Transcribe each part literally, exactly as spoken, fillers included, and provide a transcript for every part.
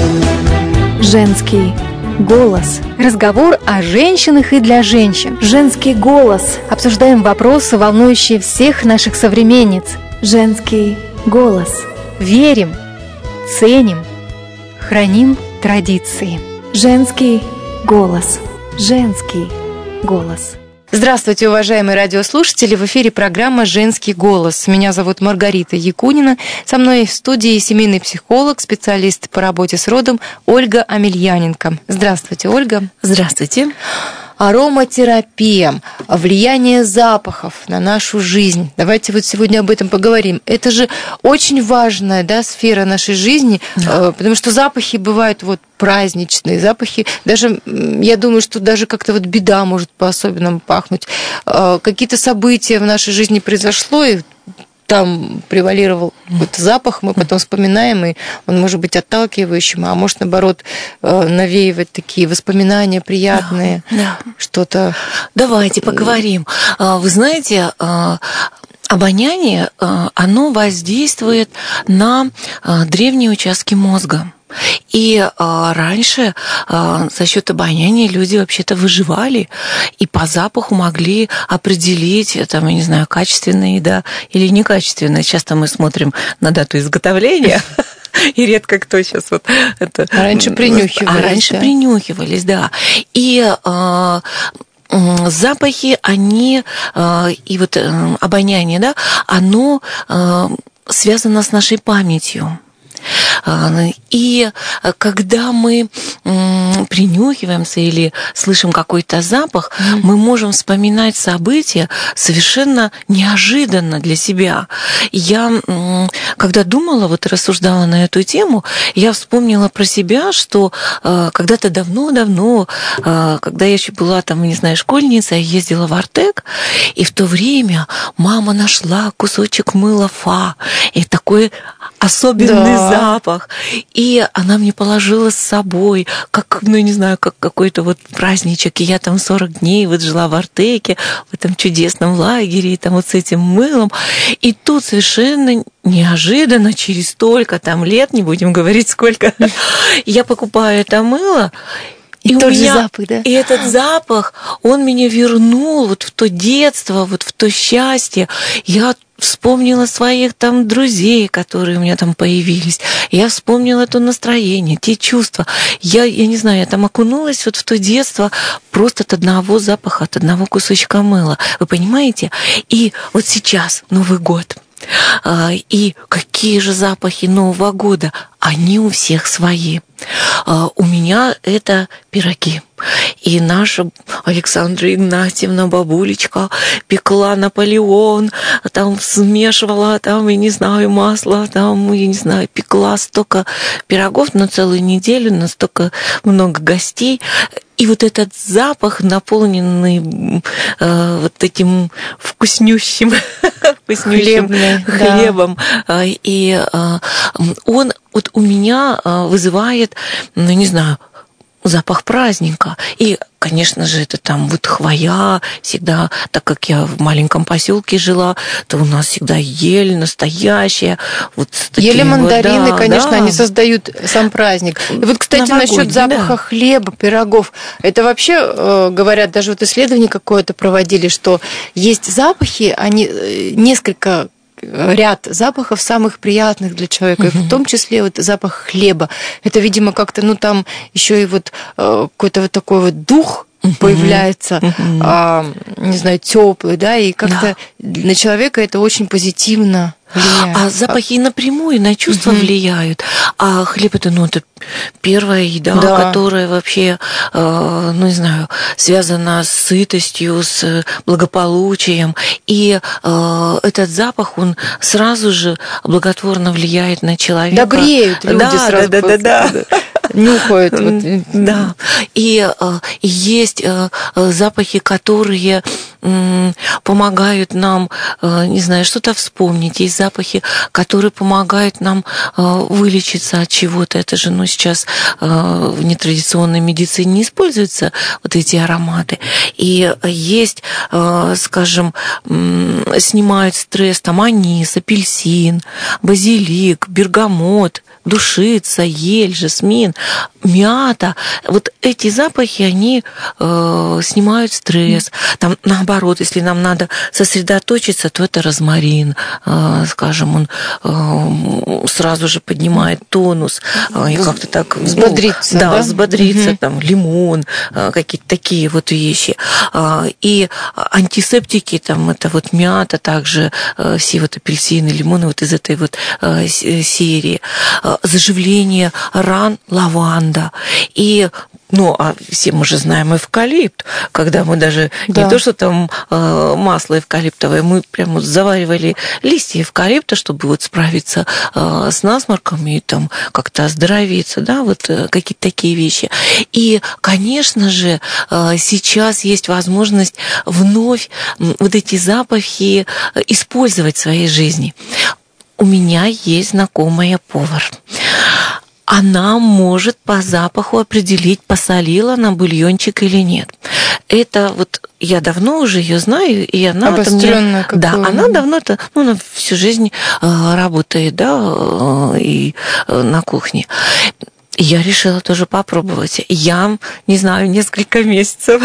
Женский голос. Разговор о женщинах и для женщин. Женский голос. Обсуждаем вопросы, волнующие всех наших современниц. Женский голос. Верим, ценим, храним традиции. Женский голос. Женский голос. Здравствуйте, уважаемые радиослушатели! В эфире программа «Женский голос». Меня зовут Маргарита Якунина. Со мной в студии семейный психолог, специалист по работе с родом Ольга Амельяненко. Здравствуйте, Ольга. Здравствуйте. Ароматерапия, влияние запахов на нашу жизнь. Давайте вот сегодня об этом поговорим. Это же очень важная, да, сфера нашей жизни, да. Потому что запахи бывают вот праздничные, запахи, даже, я думаю, что даже как-то вот беда может по-особенному пахнуть. Какие-то события в нашей жизни произошло, и там превалировал какой-то запах, мы потом вспоминаем, и он может быть отталкивающим, а может, наоборот, навеивать такие воспоминания приятные, да, да. что-то... Давайте поговорим. Вы знаете, обоняние, оно воздействует на древние участки мозга. И а, раньше а, за счет обоняния люди вообще-то выживали и по запаху могли определить, там, я не знаю, качественная еда или некачественная. Часто мы смотрим на дату изготовления. И редко кто сейчас вот это... А раньше принюхивались. А раньше да. принюхивались, да. И... А, запахи, они, и вот обоняние, да, оно связано с нашей памятью. И когда мы принюхиваемся или слышим какой-то запах, mm. мы можем вспоминать события совершенно неожиданно для себя. Я, когда думала, вот рассуждала на эту тему, я вспомнила про себя, что когда-то давно-давно, когда я еще была там, не знаю, школьницей, я ездила в Артек, и в то время мама нашла кусочек мыла Фа, и такой особенный да. запах. И она мне положила с собой, как, ну, не знаю, как какой-то вот праздничек. И я там сорок дней вот жила в Артеке, в этом чудесном лагере, и там вот с этим мылом. И тут совершенно неожиданно, через столько там лет, не будем говорить сколько, я покупаю это мыло, И, и, у тот меня, же запах, да? И этот запах, он меня вернул вот в то детство, вот в то счастье. Я вспомнила своих там друзей, которые у меня там появились. Я вспомнила то настроение, те чувства. Я, я не знаю, я там окунулась вот в то детство просто от одного запаха, от одного кусочка мыла. Вы понимаете? И вот сейчас Новый год. И какие же запахи Нового года? Они у всех свои. У меня это пироги. И наша Александра Игнатьевна, бабулечка, пекла Наполеон, там смешивала, там, я не знаю, масло, там, я не знаю, пекла столько пирогов на целую неделю, на столько много гостей. И вот этот запах, наполненный э, вот этим вкуснющим, вкуснющим Хлебный, хлебом, да. И э, он вот у меня вызывает, ну, не знаю, запах праздника. И, конечно же, это там вот хвоя всегда, так как я в маленьком поселке жила, то у нас всегда ель настоящая. Вот ели мандарины, вот, да, конечно, да. они создают сам праздник. И вот, кстати, насчет запаха да. хлеба, пирогов. Это вообще, говорят, даже вот исследование какое-то проводили, что есть запахи, они несколько ряд запахов самых приятных для человека, uh-huh. и в том числе вот запах хлеба. Это, видимо, как-то, ну, там еще и вот э, какой-то вот такой вот дух uh-huh. появляется, uh-huh. а, не знаю, теплый, да, и как-то да. на человека это очень позитивно влияет. А запахи напрямую на чувства uh-huh. влияют. А хлеб это, ну, это первая еда, да. которая вообще, э, ну, не знаю, связана с сытостью, с благополучием. И э, этот запах, он сразу же благотворно влияет на человека. Да, греют люди да, сразу. Да, да, да, да. Нюхают. Вот. Да. И, и есть запахи, которые помогают нам, не знаю, что-то вспомнить. Есть запахи, которые помогают нам вылечиться от чего-то. Это же, ну, сейчас в нетрадиционной медицине не используются вот эти ароматы. И есть, скажем, снимают стресс, там анис, апельсин, базилик, бергамот, душица, ель, жасмин, мята. Вот эти запахи, они э, снимают стресс. Там, наоборот, если нам надо сосредоточиться, то это розмарин, э, скажем, он э, сразу же поднимает тонус э, и как-то так... Взбодриться, ну, да? Да, взбодриться, угу. Там, лимон, э, какие-то такие вот вещи. Э, и антисептики, там, это вот мята, также э, все вот апельсины, лимоны вот из этой вот э, серии. Заживление ран, лаванда. И, ну, а все мы же знаем эвкалипт, когда мы даже да. не то, что там э, масло эвкалиптовое, мы прямо заваривали листья эвкалипта, чтобы вот справиться э, с насморком и там как-то оздоровиться, да, вот э, какие-то такие вещи. И, конечно же, э, сейчас есть возможность вновь вот эти запахи использовать в своей жизни. У меня есть знакомая повар. Она может по запаху определить, посолила она бульончик или нет. Это вот я давно уже ее знаю, и она обострённая мне, да, она давно это, ну, она всю жизнь э, работает, да, э, и э, на кухне. Я решила тоже попробовать. Я, не знаю, несколько месяцев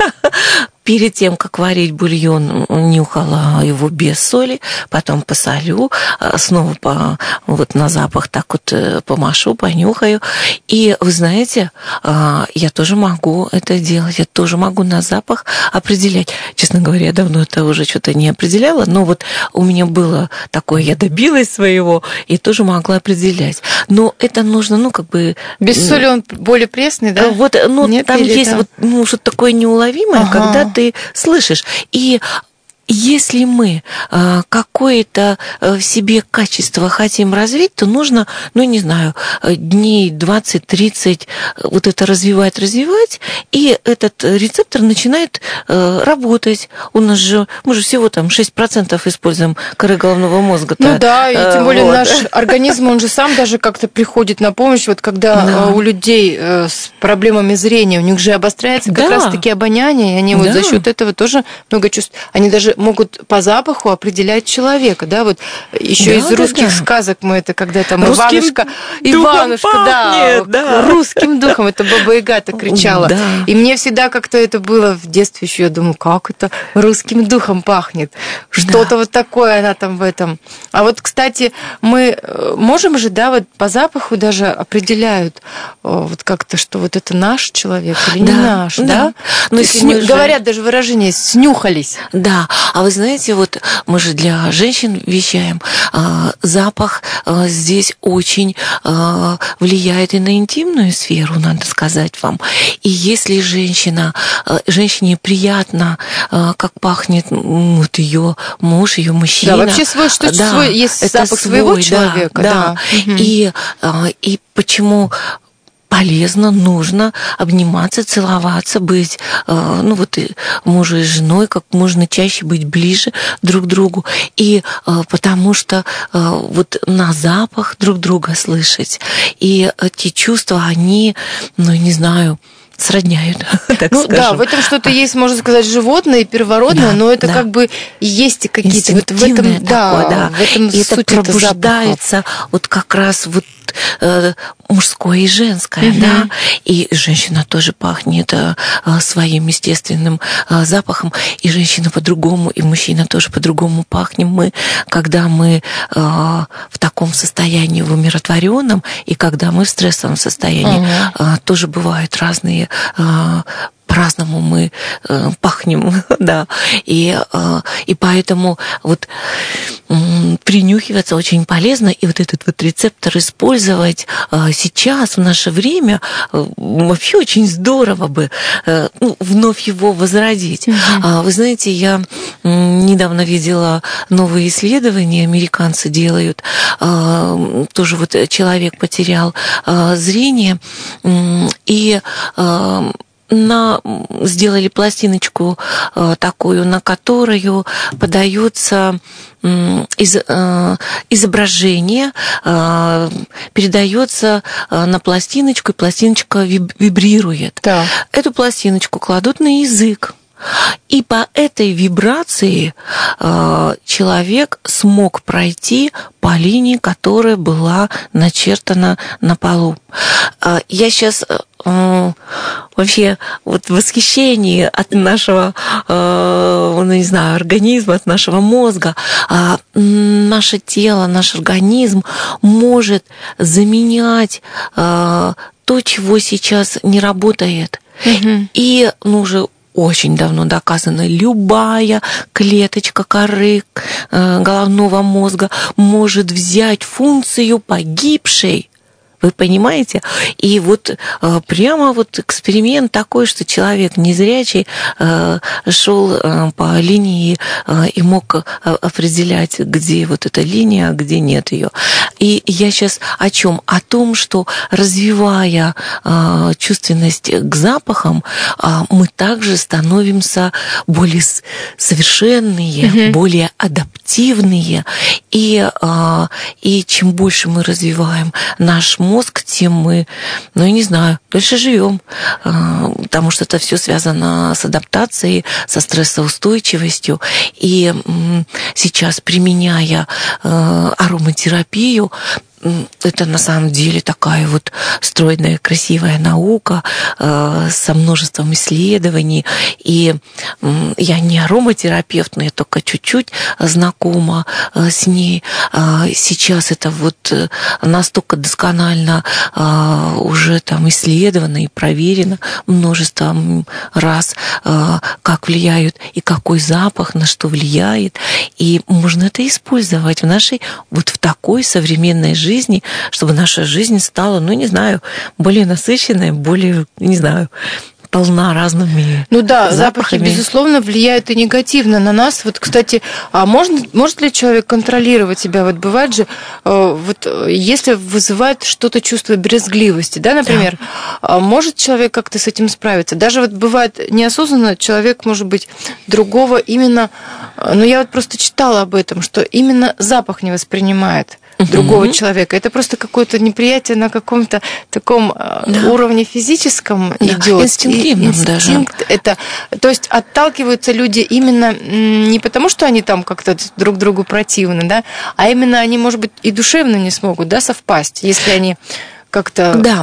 перед тем, как варить бульон, нюхала его без соли, потом посолю, снова по, вот на запах так вот помашу, понюхаю. И вы знаете, я тоже могу это делать, я тоже могу на запах определять. Честно говоря, я давно это уже что-то не определяла, но вот у меня было такое, я добилась своего и тоже могла определять. Но это нужно, ну, как бы... Без соли он более пресный, да? Вот, ну, Нет, там или есть да? вот, ну, что-то такое неуловимое, ага. когда ты слышишь. И если мы э, какое-то э, в себе качество хотим развить, то нужно, ну, не знаю, дней двадцать-тридцать вот это развивать, развивать, и этот рецептор начинает э, работать. У нас же, мы же всего там шесть процентов используем коры головного мозга. Ну да, и тем более вот. Наш организм, он же сам даже как-то приходит на помощь. Вот когда да. у людей с проблемами зрения, у них же обостряется как да. раз-таки обоняние, и они да. вот за счет этого тоже много чувств. Они даже могут по запаху определять человека, да, вот еще да, из да, русских да. сказок мы это, когда там русским Иванушка, Иванушка, пахнет, да, да, русским духом, это Баба Яга-то кричала. Да. И мне всегда как-то это было в детстве еще, я думаю, как это русским духом пахнет, что-то да. вот такое она там в этом. А вот, кстати, мы можем же, да, вот по запаху даже определяют вот как-то, что вот это наш человек или да. не наш, да? да? Но сню... же... Говорят даже выражение «снюхались». Да, а вы знаете, вот мы же для женщин вещаем, запах здесь очень влияет и на интимную сферу, надо сказать вам. И если женщина, женщине приятно, как пахнет вот ее муж, ее мужчина. Да, вообще свой, что да, свой, есть это запах свой, своего человека. Да, да. да. И, и почему... полезно, нужно обниматься, целоваться, быть, ну вот, мужу и женой, как можно чаще быть ближе друг к другу. И потому что вот на запах друг друга слышать. И эти чувства, они, ну, не знаю, сродняют, так ну, скажем. Да, в этом что-то есть, можно сказать, животное, первородное, да, но это да. как бы есть какие-то вот в этом, такое, да, да. в этом и суть это пробуждается вот как раз вот э, мужское и женское, угу. да, и женщина тоже пахнет э, своим естественным э, запахом, и женщина по-другому, и мужчина тоже по-другому пахнем мы, когда мы э, в таком состоянии в умиротворенном, и когда мы в стрессовом состоянии, угу. э, тоже бывают разные по-разному мы э, пахнем, да, и, э, и поэтому вот э, принюхиваться очень полезно, и вот этот вот рецептор использовать э, сейчас, в наше время, э, вообще очень здорово бы э, ну, вновь его возродить. Mm-hmm. Вы знаете, я э, недавно видела новые исследования, американцы делают, э, тоже вот человек потерял э, зрение, э, и э, на, сделали пластиночку такую, на которую подается из, изображение, передается на пластиночку, и пластиночка вибрирует. Да. Эту пластиночку кладут на язык. И по этой вибрации э, человек смог пройти по линии, которая была начертана на полу. Э, я сейчас э, вообще вот в восхищении от нашего, э, ну, не знаю, организма, от нашего мозга. Э, наше тело, наш организм может заменять э, то, чего сейчас не работает. Mm-hmm. И ну, уже очень давно доказано, любая клеточка коры головного мозга может взять функцию погибшей. Вы понимаете? И вот прямо вот эксперимент такой, что человек незрячий шел по линии и мог определять, где вот эта линия, а где нет ее. И я сейчас о чем? О том, что развивая чувственность к запахам, мы также становимся более совершенные, mm-hmm. более адаптивные. И, и чем больше мы развиваем наш мозг, мозг, тем мы, ну, я не знаю, дольше живем, потому что это все связано с адаптацией, со стрессоустойчивостью. И сейчас, применяя ароматерапию, это на самом деле такая вот стройная, красивая наука э, со множеством исследований. И э, я не ароматерапевт, но я только чуть-чуть знакома э, с ней. Э, сейчас это вот настолько досконально э, уже там исследовано и проверено множеством раз, э, как влияют и какой запах на что влияет. И можно это использовать в нашей вот в такой современной жизни, жизни, чтобы наша жизнь стала, ну, не знаю, более насыщенной, более, не знаю, полна разными Ну да, запахами. Запахи, безусловно, влияют и негативно на нас. Вот, кстати, а можно, может ли человек контролировать себя? Вот бывает же, вот если вызывает что-то чувство брезгливости, да, например, да. может человек как-то с этим справиться? Даже вот бывает неосознанно человек, может быть, другого именно, ну я вот просто читала об этом, что именно запах не воспринимает другого uh-huh. человека. Это просто какое-то неприятие на каком-то таком да. уровне физическом да. идет. Инстинктивном инстинкт даже. Это, то есть отталкиваются люди именно не потому, что они там как-то друг другу противны, да, а именно они, может быть, и душевно не смогут, да, совпасть, если они как-то... Да,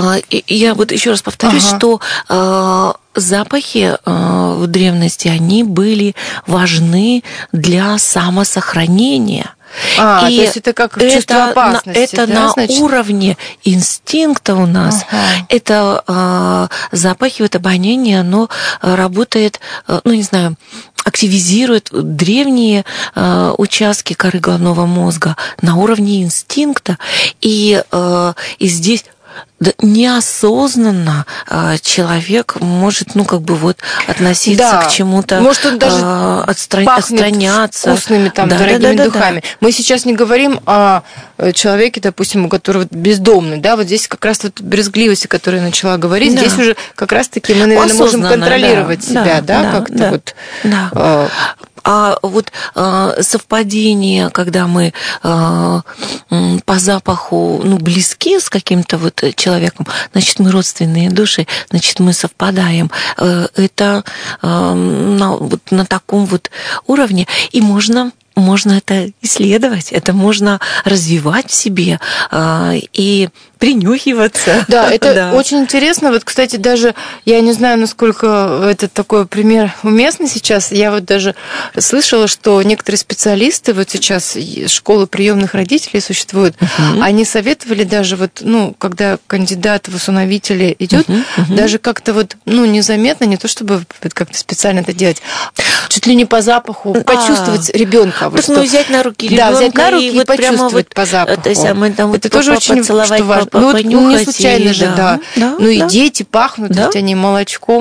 я вот еще раз повторюсь, ага. что запахи в древности, они были важны для самосохранения. А, и то есть это как чувство опасности, это да, на значит? уровне инстинкта у нас. Ага. Это э, запахи, вот обоняние, оно работает, э, ну, не знаю, активизирует древние э, участки коры головного мозга на уровне инстинкта. И, э, и здесь... Да, неосознанно э, человек может, ну, как бы вот относиться да. к чему-то, может, он даже э, отстран... отстраняться. Вкусными там да, дорогими да, да, духами. Да. Мы сейчас не говорим о человеке, допустим, который бездомный, да, вот здесь как раз вот брезгливость, о которой я начала говорить, да. здесь уже как раз-таки мы, наверное, можем контролировать да, себя, да, да, да как-то да, вот. Да. Э, А вот э, совпадение, когда мы э, по запаху ну, близки с каким-то вот человеком, значит, мы родственные души, значит, мы совпадаем. Э, это э, на, вот на таком вот уровне. И можно... Можно это исследовать, это можно развивать в себе э, и принюхиваться. Да, это да. очень интересно. Вот, кстати, даже я не знаю, насколько это такой пример уместный сейчас. Я вот даже слышала, что некоторые специалисты, вот сейчас школы приемных родителей существуют, uh-huh. они советовали даже вот, ну, когда кандидат в усыновители идет, uh-huh. uh-huh. даже как-то вот, ну, незаметно, не то чтобы как-то специально это делать, чуть ли не по запаху а, почувствовать ребенка. Вот, ну, взять на руки ребенка, да, взять на руки и, и вот почувствовать вот по запаху. Это, самое, там, это вот тоже очень поцеловать, важно. понюхать. Ну, не случайно и, же, да. да. Ну да. и дети пахнут, да. ведь они молочком.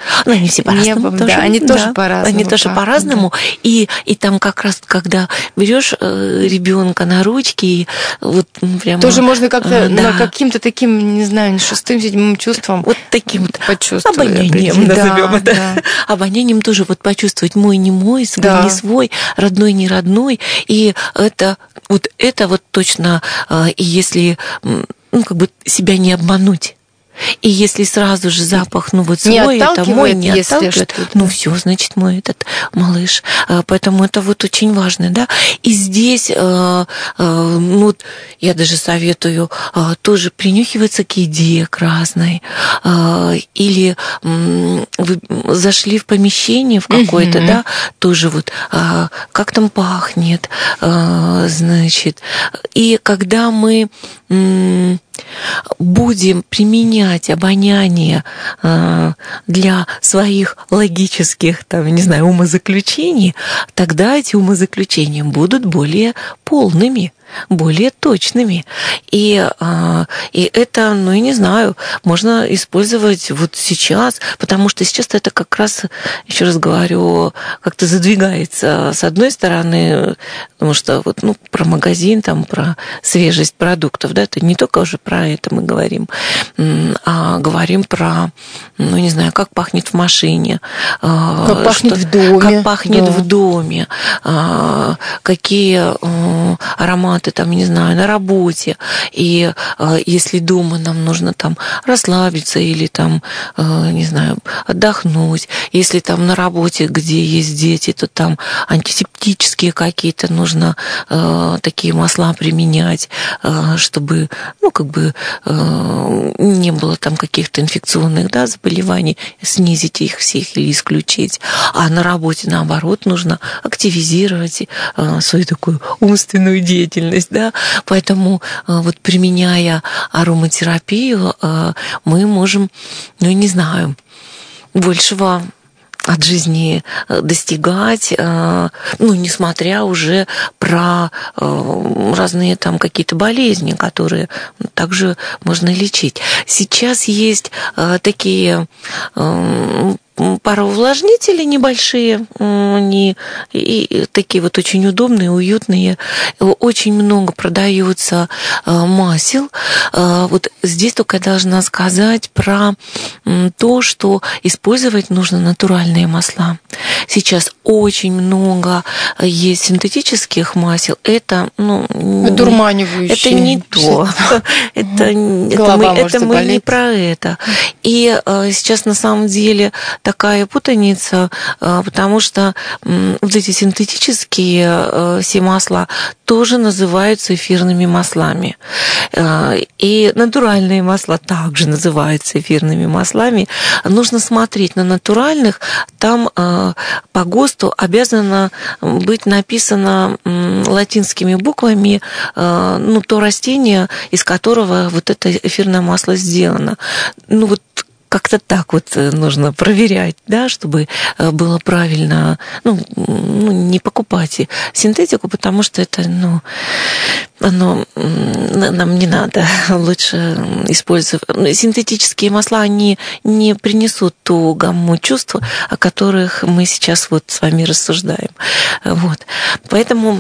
Ну, они все по-разному. Небом, тоже, да, они да, тоже по-разному. Они тоже пахнут, по-разному. Да. И, и там как раз, когда берешь ребенка на ручки, и вот прямо... Тоже можно как-то, да. на каким-то таким, не знаю, шестым, седьмым чувством вот таким вот почувствовать. обонянием, назовем да, это. Да. Обонянием тоже вот почувствовать мой, не мой, свой, Да. не свой, родной, не родной. И это вот, это вот точно, и если, ну, как бы себя не обмануть. И если сразу же запах, ну вот свой, это мой, не отталкивает, ну все, значит, мой этот малыш. Поэтому это вот очень важно, да. И здесь, ну, я даже советую тоже принюхиваться к еде к разной. Или вы зашли в помещение в какое-то, mm-hmm. да, тоже вот, как там пахнет, значит. И когда мы будем применять обоняние э, для своих логических, там, не знаю, умозаключений, тогда эти умозаключения будут более полными, более точными. И, э, и это, ну, я не знаю, можно использовать вот сейчас, потому что сейчас это как раз, еще раз говорю, как-то задвигается с одной стороны, потому что вот, ну, про магазин, там, про свежесть продуктов, да, это не только уже про это мы говорим, а говорим про, ну, не знаю, как пахнет в машине. Как что, пахнет в доме. Как пахнет да. в доме. Какие ароматы там, не знаю, на работе. И если дома нам нужно там расслабиться или там, не знаю, отдохнуть. Если там на работе, где есть дети, то там антисептические какие-то нужно такие масла применять, чтобы, ну, как бы не было там каких-то инфекционных, да, заболеваний, снизить их всех или исключить. А на работе, наоборот, нужно активизировать свою такую умственную деятельность, да. Поэтому вот применяя ароматерапию, мы можем, ну, не знаю, большего от жизни достигать, ну, несмотря уже про разные там какие-то болезни, которые также можно лечить. Сейчас есть такие пароувлажнители небольшие, они и такие вот очень удобные, уютные. Очень много продается масел. Вот здесь только я должна сказать про то, что использовать нужно натуральные масла. Сейчас очень много есть синтетических масел. Это, ну, одурманивающие. Это не то. Это, это мы, это мы не про это. И сейчас на самом деле такая путаница, потому что вот эти синтетические все масла тоже называются эфирными маслами. И натуральные масла также называются эфирными маслами. Нужно смотреть на натуральных. Там по ГОСТу обязано быть написано латинскими буквами, ну, то растение, из которого вот это эфирное масло сделано. Ну, вот как-то так вот нужно проверять, да, чтобы было правильно, ну, ну, не покупать синтетику, потому что это, ну, оно нам не надо. Лучше использовать. Синтетические масла, они не принесут ту гамму чувств, о которых мы сейчас вот с вами рассуждаем. Вот. Поэтому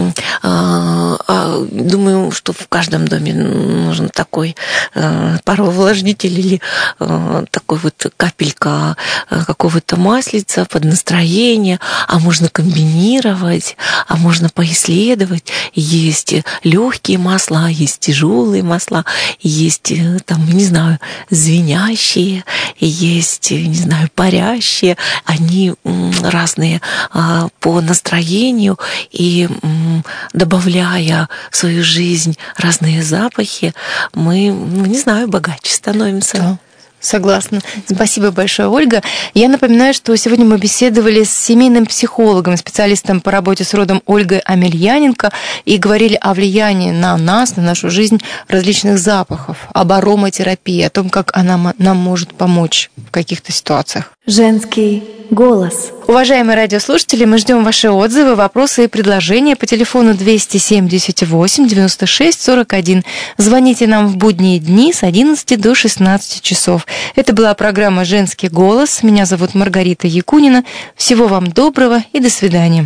думаю, что в каждом доме нужен такой пароувлажнитель или такой вот капелька какого-то маслица под настроение, а можно комбинировать, а можно поисследовать. Есть легкие масла, есть тяжелые масла, есть там, не знаю, звенящие, есть, не знаю, парящие. Они разные по настроению, и добавляя в свою жизнь разные запахи, мы, ну, не знаю, богаче становимся. Да. Согласна. Спасибо большое, Ольга. Я напоминаю, что сегодня мы беседовали с семейным психологом, специалистом по работе с родом Ольгой Амельяненко и говорили о влиянии на нас, на нашу жизнь различных запахов, об ароматерапии, о том, как она нам может помочь в каких-то ситуациях. Женский голос. Уважаемые радиослушатели, мы ждем ваши отзывы, вопросы и предложения по телефону двести семьдесят восемь девяносто шесть сорок один. Звоните нам в будние дни с одиннадцати до шестнадцати часов. Это была программа «Женский голос». Меня зовут Маргарита Якунина. Всего вам доброго и до свидания.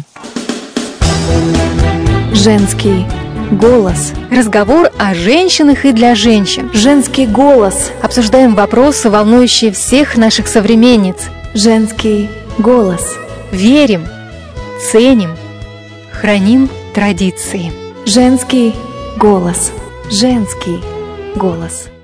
Женский голос. Разговор о женщинах и для женщин. Женский голос. Обсуждаем вопросы, волнующие всех наших современниц. Женский голос. Верим, ценим, храним традиции. Женский голос. Женский голос.